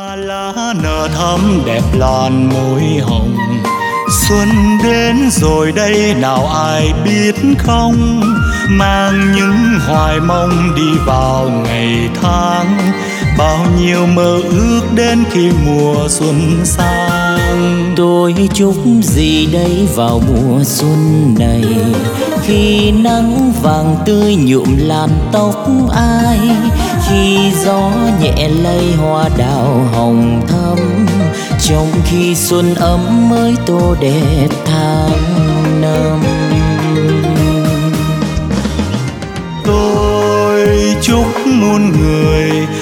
hoa lá nở thắm đẹp làn môi hồng. Xuân đến rồi đây nào ai biết không, mang những hoài mong đi vào ngày tháng. Bao nhiêu mơ ước đến khi mùa xuân sang. Tôi chúc gì đây vào mùa xuân này, khi nắng vàng tươi nhuộm làn tóc ai, khi gió nhẹ lay hoa đào hồng thắm, trong khi xuân ấm mới tô đẹp tháng năm. Tôi chúc muôn người